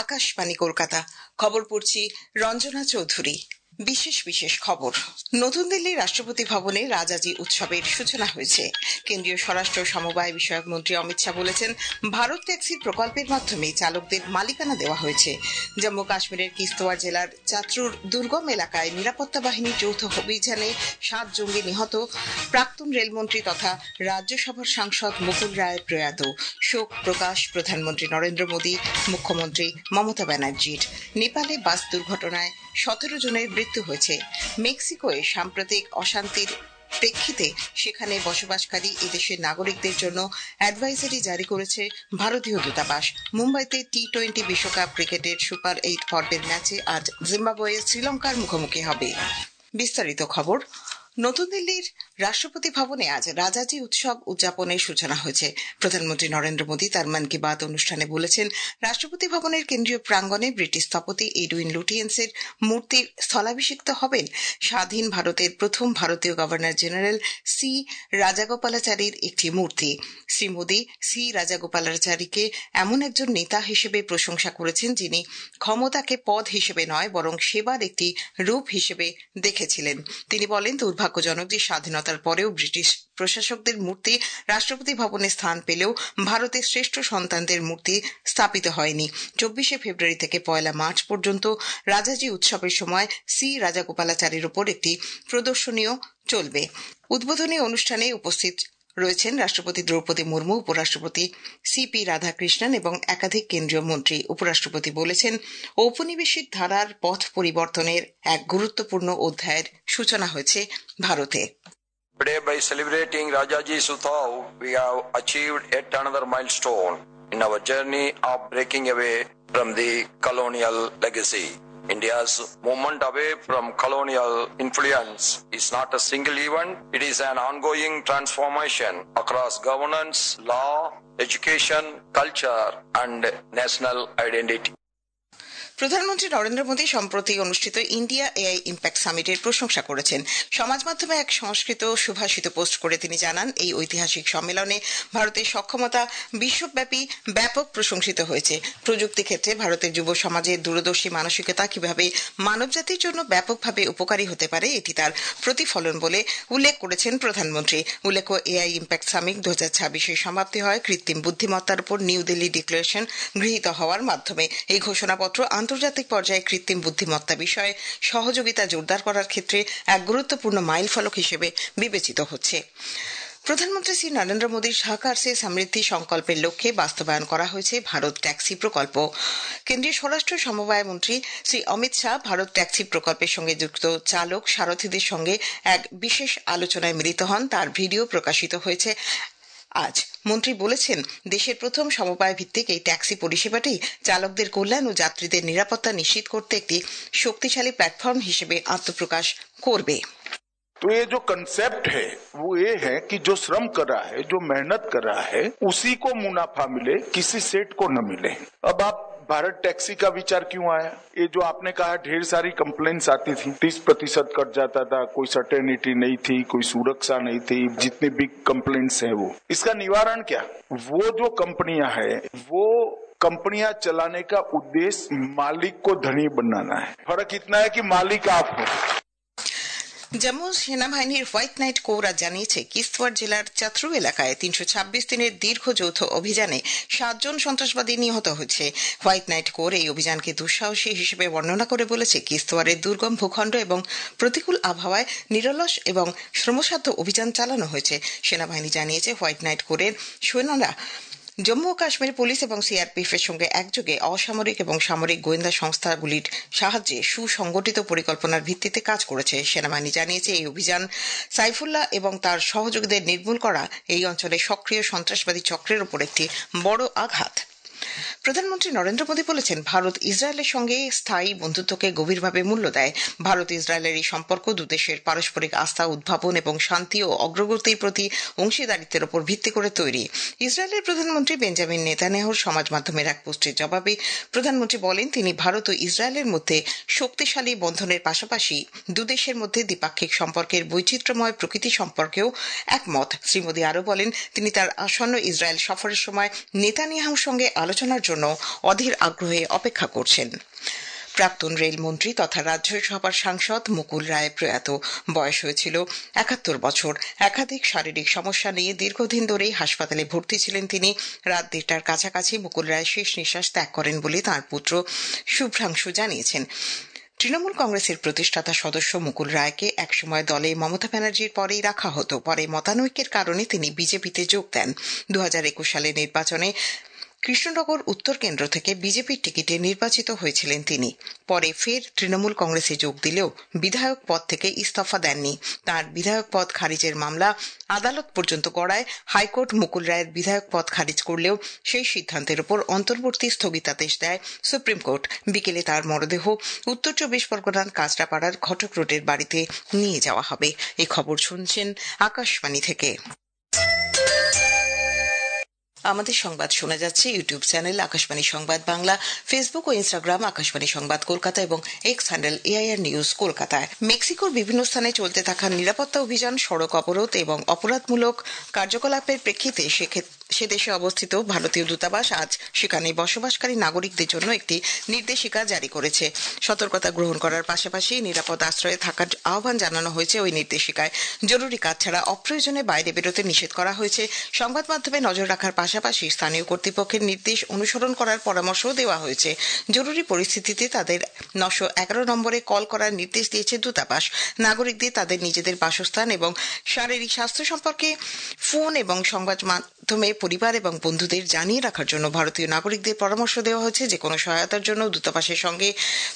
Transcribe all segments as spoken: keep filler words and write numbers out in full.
আকাশবাণী কলকাতা। খবর পড়ছি রঞ্জনা চৌধুরী। বিশেষ বিশেষ খবর। নতুন দিল্লির রাষ্ট্রপতি ভবনে রাজাজি উৎসবের সূচনা হয়েছে। কেন্দ্রীয় স্বরাষ্ট্র সমবায় বিষয়ক মন্ত্রী অমিত শাহ বলেছেন, ভারত ট্যাক্সি প্রকল্পের মাধ্যমে চালকদের মালিকানা দেওয়া হয়েছে। জম্মু কাশ্মীরের কিস্তওয়ার জেলার চাত্রুর দুর্গম এলাকায় নিরাপত্তা বাহিনীর যৌথ অভিযানে সাত জঙ্গি নিহত। প্রাক্তন রেলমন্ত্রী তথা রাজ্যসভার সাংসদ মুকুল রায় প্রয়াত। শোক প্রকাশ প্রধানমন্ত্রী নরেন্দ্র মোদী, মুখ্যমন্ত্রী মমতা ব্যানার্জির। নেপালে বাস দুর্ঘটনায় সতেরো জনের মৃত্যু হয়েছে। মেক্সিকোয় সাম্প্রতিক অশান্তির প্রেক্ষিতে সেখানে বসবাসকারী এদেশের নাগরিকদের জন্য অ্যাডভাইজারি জারি করেছে ভারতীয় দূতাবাস। মুম্বাইতে টি টোয়েন্টি বিশ্বকাপ ক্রিকেটের সুপার এইট পর্বের ম্যাচে আজ জিম্বাবুয়ে শ্রীলঙ্কার মুখোমুখি হবে। বিস্তারিত খবর। নতুন দিল্লির রাষ্ট্রপতি ভবনে আজ রাজাজি উৎসব উদযাপনের সূচনা হয়েছে। প্রধানমন্ত্রী নরেন্দ্র মোদী তার মন কি বাত অনুষ্ঠানে বলেছেন, রাষ্ট্রপতি ভবনের কেন্দ্রীয় প্রাঙ্গণে ব্রিটিশ স্থপতি এডুইন লুটিয়েন্সের মূর্তির স্থলাভিষিক্ত হবেন স্বাধীন ভারতের প্রথম ভারতীয় গভর্নর জেনারেল সি রাজাগোপালাচারীর একটি মূর্তি। শ্রী মোদী সি রাজাগোপালাচারীকে এমন একজন নেতা হিসেবে প্রশংসা করেছেন, যিনি ক্ষমতাকে পদ হিসেবে নয় বরং সেবার একটি রূপ হিসেবে দেখেছিলেন। তিনি বলেন, দুর্ভাগ্যজনক যে স্বাধীনতার পরেও ব্রিটিশ প্রশাসকদের মূর্তি রাষ্ট্রপতি ভবনে স্থান পেলেও ভারতের শ্রেষ্ঠ সন্তানদের মূর্তি স্থাপিত হয়নি। চব্বিশে ফেব্রুয়ারি থেকে পয়লা মার্চ পর্যন্ত রাজাজি উৎসবের সময় সি রাজাগোপালাচারীর উপর একটি প্রদর্শনীও চলবে। উদ্বোধনী অনুষ্ঠানে উপস্থিত রয়েছেন রাষ্ট্রপতি দ্রৌপদী মুর্মু, উপরাষ্ট্রপতি সিপি রাধাকৃষ্ণন এবং একাধিক কেন্দ্রীয় মন্ত্রী। উপরাষ্ট্রপতি বলেছেন, ঔপনিবেশিক ধারার পথ পরিবর্তনের এক গুরুত্বপূর্ণ অধ্যায়ের সূচনা হয়েছে ভারতে। Today, by celebrating Rajaji's Utsav, we have achieved yet another milestone in our journey of breaking away from the colonial legacy. India's movement away from colonial influence is not a single event. It is an ongoing transformation across governance, law, education, culture, and national identity. প্রধানমন্ত্রী নরেন্দ্র মোদী সম্প্রতি অনুষ্ঠিত India AI impact সামিটের প্রশংসা করেছেন। সমাজ মাধ্যমে এক সংস্কৃত সুভাষিত post করে তিনি জানান, এই ঐতিহাসিক সম্মেলনে ভারতের সক্ষমতা বিশ্বব্যাপী ব্যাপক প্রশংসিত হয়েছে। প্রযুক্তি ক্ষেত্রে ভারতের যুব সমাজের দূরদর্শী মানসিকতা কিভাবে মানবজাতির জন্য ব্যাপকভাবে উপকারী হতে পারে, এটি তার প্রতিফলন বলে উল্লেখ করেছেন প্রধানমন্ত্রী। উল্লেখ্য, এআই ইম্প্যাক্ট সামিট দু হাজার ছাব্বিশে সমাপ্তি হয় কৃত্রিম বুদ্ধিমত্তার উপর নিউ দিল্লি ডিক্লারেশন গৃহীত হওয়ার মাধ্যমে। এই ঘোষণাপত্র আন্তর্জাতিক পর্যায়ে কৃত্রিম বুদ্ধিমত্তা বিষয়ে সহযোগিতা জোরদার করার ক্ষেত্রে এক গুরুত্বপূর্ণ মাইল ফলক হিসেবে বিবেচিত হচ্ছে। প্রধানমন্ত্রী শ্রী নরেন্দ্র মোদীর সহকার সে সমৃদ্ধি সংকল্পের লক্ষ্যে বাস্তবায়ন করা হয়েছে ভারত ট্যাক্সি প্রকল্প। কেন্দ্রীয় স্বরাষ্ট্র সমবায় মন্ত্রী শ্রী অমিত শাহ ভারত ট্যাক্সি প্রকল্পের সঙ্গে যুক্ত চালক সারথীদের সঙ্গে এক বিশেষ আলোচনায় মিলিত হন। তার ভিডিও প্রকাশিত হয়েছে আজ। মন্ত্রী বলেছেন, দেশের প্রথম সমবায় ভিত্তিক এই ট্যাক্সি পরিষেবাটি চালকদের কল্যাণ ও যাত্রীদের নিরাপত্তা নিশ্চিত করতে একটি শক্তিশালী প্ল্যাটফর্ম হিসেবে আত্মপ্রকাশ করবে। तो ये जो कंसेप्ट है वो ये है कि जो श्रम कर रहा है, जो मेहनत कर रहा है, उसी को मुनाफा मिले, किसी सेठ को न मिले। अब आप भारत टैक्सी का विचार क्यों आया? ये जो आपने कहा ढेर सारी कंप्लेंट्स आती थी, तीस प्रतिशत कट जाता था, कोई सर्टेनिटी नहीं थी, कोई सुरक्षा नहीं थी, जितनी भी कंप्लेंट्स है वो, इसका निवारण क्या? वो जो कंपनियां है वो कंपनियां चलाने का उद्देश्य मालिक को धनी बनाना है। फर्क इतना है कि मालिक आप हो। জম্মু সেনাবাহিনীর হোয়াইট নাইট কোর আজ জানিয়েছে, কিস্তওয়ার জেলার চাত্রু এলাকায় তিনশো ছাব্বিশ দিনের দীর্ঘ যৌথ অভিযানে সাতজন সন্ত্রাসবাদী নিহত হয়েছে। হোয়াইট নাইট কোর এই অভিযানকে দুঃসাহসী হিসেবে বর্ণনা করে বলেছে, কিস্তওয়ারের দুর্গম ভূখণ্ড এবং প্রতিকূল আবহাওয়ায় নিরলস এবং শ্রমসাধ্য অভিযান চালানো হয়েছে। সেনাবাহিনী জানিয়েছে, হোয়াইট নাইট কোরের সৈন্যরা জম্মু ও কাশ্মীর পুলিশ এবং সিআরপিএফ এর সঙ্গে একযোগে অসামরিক এবং সামরিক গোয়েন্দা সংস্থাগুলির সাহায্যে সুসংগঠিত পরিকল্পনার ভিত্তিতে কাজ করেছে। সেনাবাহিনী জানিয়েছে, এই অভিযান সাইফুল্লাহ এবং তার সহযোগীদের নির্মূল করা এই অঞ্চলে সক্রিয় সন্ত্রাসবাদী চক্রের উপর একটি বড় আঘাত। প্রধানমন্ত্রী নরেন্দ্র মোদী বলেছেন, ভারত ইসরায়েলের সঙ্গে স্থায়ী বন্ধুত্বকে গভীরভাবে মূল্য দেয়। ভারত ইসরায়েলের এই সম্পর্ক দুদেশের পারস্পরিক আস্থা, উদ্ভাবন এবং শান্তি ও অগ্রগতির প্রতি অংশীদারিত্বের উপর ভিত্তি করে তৈরি। ইসরায়েলের প্রধানমন্ত্রী বেঞ্জামিন নেতানিয়াহুর সমাজ মাধ্যমের এক পোস্টের জবাবে প্রধানমন্ত্রী বলেন, তিনি ভারত ও ইসরায়েলের মধ্যে শক্তিশালী বন্ধনের পাশাপাশি দুদেশের মধ্যে দ্বিপাক্ষিক সম্পর্কের বৈচিত্র্যময় প্রকৃতি সম্পর্কেও একমত। শ্রী মোদী আরও বলেন, তিনি তার আসন্ন ইসরায়েল সফরের সময় নেতানিয়াহুর সঙ্গে আলোচনা আলোচনার জন্য অধীর আগ্রহে অপেক্ষা করছেন। প্রাক্তন রেলমন্ত্রী তথা রাজ্যসভার সাংসদ মুকুল রায় প্রয়াত। বয়স হয়েছিল একাত্তর বছর। একাধিক শারীরিক সমস্যা নিয়ে দীর্ঘদিন ধরেই হাসপাতালে ভর্তি ছিলেন তিনি। রাত দেড়টার কাছাকাছি মুকুল রায় শেষ নিঃশ্বাস ত্যাগ করেন বলে তাঁর পুত্র শুভ্রাংশু জানিয়েছেন। তৃণমূল কংগ্রেসের প্রতিষ্ঠাতা সদস্য মুকুল রায়কে একসময় দলে মমতা ব্যানার্জির পরেই রাখা হতো। পরে মতানৈক্যের কারণে তিনি বিজেপিতে যোগ দেন। দু হাজার একুশ সালের নির্বাচনে কৃষ্ণনগর উত্তর কেন্দ্র থেকে বিজেপির টিকিটে নির্বাচিত হয়েছিলেন তিনি। পরে ফের তৃণমূল কংগ্রেসে যোগ দিলেও বিধায়ক পদ থেকে ইস্তফা দেননি। তাঁর বিধায়ক পদ খারিজের মামলা আদালত পর্যন্ত গড়ায়। হাইকোর্ট মুকুল রায়ের বিধায়ক পদ খারিজ করলেও সেই সিদ্ধান্তের উপর অন্তর্বর্তী স্থগিতাদেশ দেয় সুপ্রিম কোর্ট। বিকেলে তাঁর মরদেহ উত্তর চব্বিশ পরগনার কাঁচরাপাড়ার ঘটক রোডের বাড়িতে নিয়ে যাওয়া হবে। এই খবর শুনছেন আকাশবাণী থেকে। আমাদের সংবাদ শোনা যাচ্ছে ইউটিউব চ্যানেল আকাশবাণী সংবাদ বাংলা, ফেসবুক ও ইনস্টাগ্রাম আকাশবাণী সংবাদ কলকাতা এবং এক্স হ্যান্ডেল এআইআর নিউজ কলকাতায়। মেক্সিকোর বিভিন্ন স্থানে চলতে থাকা নিরাপত্তা অভিযান, সড়ক অবরোধ এবং অপরাধমূলক কার্যকলাপের প্রেক্ষিতে সে দেশে অবস্থিত ভারতীয় দূতাবাস আজ সেখানে বসবাসকারী নাগরিকদের জন্য একটি নির্দেশিকা জারি করেছে। সতর্কতা গ্রহণ করার পাশাপাশি নিরাপদ আশ্রয়ে থাকার আহ্বান জানানো হয়েছে। ওই নির্দেশিকায় জরুরি কাজ ছাড়া অপ্রয়োজনে বাইরে বেরোতে নিষেধ করা হয়েছে। সংবাদ মাধ্যমে নজর রাখার পাশাপাশি স্থানীয় কর্তৃপক্ষের নির্দেশ অনুসরণ করার পরামর্শও দেওয়া হয়েছে। জরুরি পরিস্থিতিতে তাদের নশো এগারো নম্বরে কল করার নির্দেশ দিয়েছে দূতাবাস। নাগরিকদের তাদের নিজেদের বাসস্থান এবং শারীরিক স্বাস্থ্য সম্পর্কে ফোন এবং সংবাদ মাধ্যমে পরিবার এবং বন্ধুদের জানিয়ে রাখার জন্য ভারতীয় নাগরিকদের পরামর্শ দেওয়া হয়েছে। যে কোনো সহায়তার জন্য দূতাবাসের সঙ্গে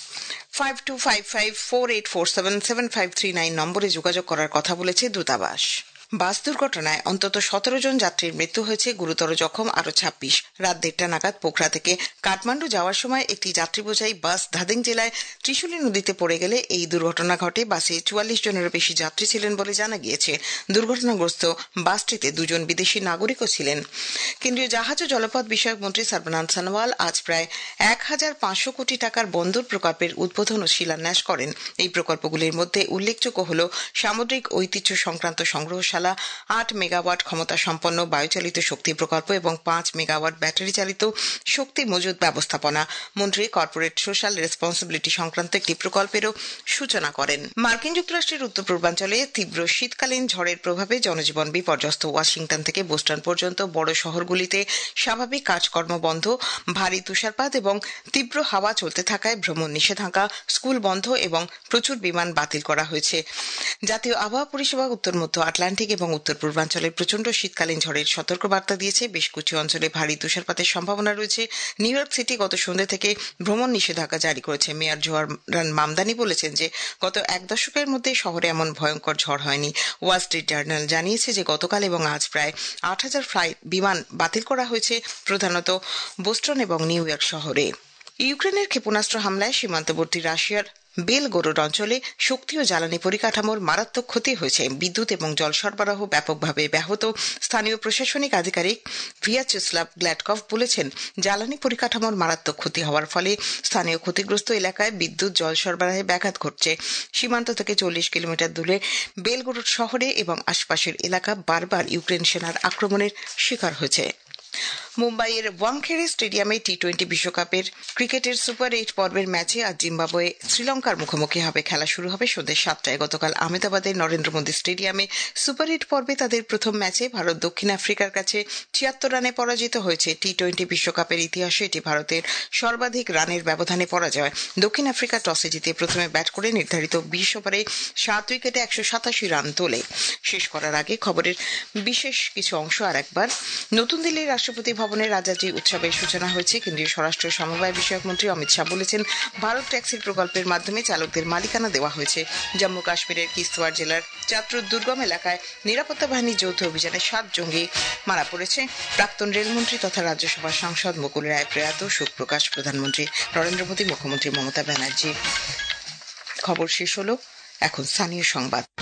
five two five five four eight four seven seven five three nine নম্বরে যোগাযোগ করার কথা বলেছে দূতাবাস। বাস দুর্ঘটনায় অন্তত সতেরো জন যাত্রীর মৃত্যু হয়েছে, গুরুতর জখম আরও ছাব্বিশ। রাত দেড়টা নাগাদ পোখরা থেকে কাঠমান্ডু যাওয়ার সময় একটি যাত্রী বোঝাই বাস ধাদিং জেলায় ত্রিশুলী নদীতে পড়ে গেলে এই দুর্ঘটনা ঘটে। বাসে চুয়াল্লিশ জনেরও বেশি যাত্রী ছিলেন বলে জানা গিয়েছে। দুর্ঘটনাগ্রস্ত বাসটিতে দুজন বিদেশি নাগরিকও ছিলেন। কেন্দ্রীয় জাহাজ ও জলপথ বিষয়ক মন্ত্রী সর্বানন্দ সোনোয়াল আজ প্রায় এক হাজার পাঁচশো কোটি টাকার বন্দর প্রকল্পের উদ্বোধন ও শিলান্যাস করেন। এই প্রকল্পগুলির মধ্যে উল্লেখযোগ্য হল সামুদ্রিক ঐতিহ্য সংক্রান্ত সংগ্রহশালা, আট মেগাওয়াট ক্ষমতা সম্পন্ন বায়ুচালিত শক্তি প্রকল্প এবং পাঁচ মেগাওয়াট ব্যাটারি চালিত শক্তি মজুত ব্যবস্থাপনা। মন্ত্রী কর্পোরেট সোশ্যাল রেসপন্সিবিলিটি সংক্রান্ত একটি প্রকল্পেরও সূচনা করেন। মার্কিন যুক্তরাষ্ট্রের উত্তর পূর্বাঞ্চলে তীব্র শীতকালীন ঝড়ের প্রভাবে জনজীবন বিপর্যস্ত। ওয়াশিংটন থেকে বোস্টন পর্যন্ত বড় শহরগুলিতে স্বাভাবিক কাজকর্ম বন্ধ, ভারী তুষারপাত এবং তীব্র হাওয়া চলতে থাকায় ভ্রমণ নিষেধাজ্ঞা, স্কুল বন্ধ এবং প্রচুর বিমান বাতিল করা হয়েছে। জাতীয় আবহাওয়া পরিষেবা উত্তর মধ্য আটলান্টিক এবং উত্তর পূর্বাঞ্চলে প্রচণ্ড শীতকালীন ঝড়ের সতর্কবার্তা দিয়েছে। বেশ কিছু অঞ্চলে ভারী তুষারপাতের সম্ভাবনা রয়েছে। নিউ ইয়র্ক সিটি গত সন্ধ্যা থেকে ভ্রমণ নিষেধাজ্ঞা জারি করেছে। মেয়র জোহরান মামদানি বলেছেন যে গত এক দশকের মধ্যে শহরে এমন ভয়ঙ্কর ঝড় হয়নি। ওয়াল স্ট্রিট জার্নাল জানিয়েছে যে গতকাল এবং আজ প্রায় আট হাজার ফ্লাইট বিমান বাতিল করা হয়েছে, প্রধানত বোস্টন এবং নিউ ইয়র্ক শহরে। ইউক্রেনের ক্ষেপণাস্ত্র হামলায় সীমান্তবর্তী রাশিয়ার বেলগোরোড অঞ্চলে শক্তি ও জ্বালানি পরিকাঠামোর মারাত্মক ক্ষতি হয়েছে। বিদ্যুৎ এবং জল সরবরাহ ব্যাপকভাবে ব্যাহত। স্থানীয় প্রশাসনিক আধিকারিক ভিয়াচেস্লাভ গ্ল্যাডকভ বলেছেন, জ্বালানি পরিকাঠামোর মারাত্মক ক্ষতি হওয়ার ফলে স্থানীয় ক্ষতিগ্রস্ত এলাকায় বিদ্যুৎ জল সরবরাহে ব্যাঘাত ঘটছে। সীমান্ত থেকে চল্লিশ কিলোমিটার দূরে বেলগোরোড শহরে এবং আশপাশের এলাকা বারবার ইউক্রেন সেনার আক্রমণের শিকার হয়েছে। মুম্বাইয়ের ওয়াংখেড়ে স্টেডিয়ামে টি টোয়েন্টি বিশ্বকাপের ক্রিকেটের সুপার এইট পর্বের ম্যাচে আজ জিম্বাবুয়ে শ্রীলঙ্কার মুখোমুখি হবে। খেলা শুরু হবে সন্ধ্যে সাতটায়। গতকাল আহমেদাবাদের নরেন্দ্র মোদী স্টেডিয়ামে সুপার এইট পর্বে তাদের প্রথম ম্যাচে ভারত দক্ষিণ আফ্রিকার কাছে ছিয়াত্তর রানে পরাজিত হয়েছে। টি টোয়েন্টি বিশ্বকাপের ইতিহাসে এটি ভারতের সর্বাধিক রানের ব্যবধানে পরাজয়। দক্ষিণ আফ্রিকা টসে জিতে প্রথমে ব্যাট করে নির্ধারিত বিশ ওভারে সাত উইকেটে একশো সাতাশি রান তোলে। শেষ করার আগে খবরের বিশেষ কিছু অংশ আর একবার। নতুন দিল্লির রাষ্ট্রপতি ভবনে রাজাজি উৎসবের সূচনা হয়েছে। কেন্দ্রীয় স্বরাষ্ট্র সমবায় বিষয়ক মন্ত্রী অমিত শাহ বলেছেন, ভারত ট্যাক্সির প্রকল্পের মাধ্যমে চালকদের মালিকানা দেওয়া হয়েছে। জম্মু কাশ্মীরের কিস্তওয়াড় জেলার চাত্রুর দুর্গম এলাকায় নিরাপত্তা বাহিনীর যৌথ অভিযানে সাত জঙ্গি মারা পড়েছে। প্রাক্তন রেলমন্ত্রী তথা রাজ্যসভার সাংসদ মুকুল রায় প্রয়াত। শোক প্রকাশ প্রধানমন্ত্রী নরেন্দ্র মোদী, মুখ্যমন্ত্রী মমতা ব্যানার্জি। খবর শেষ হলো, এখন স্থানীয় সংবাদ।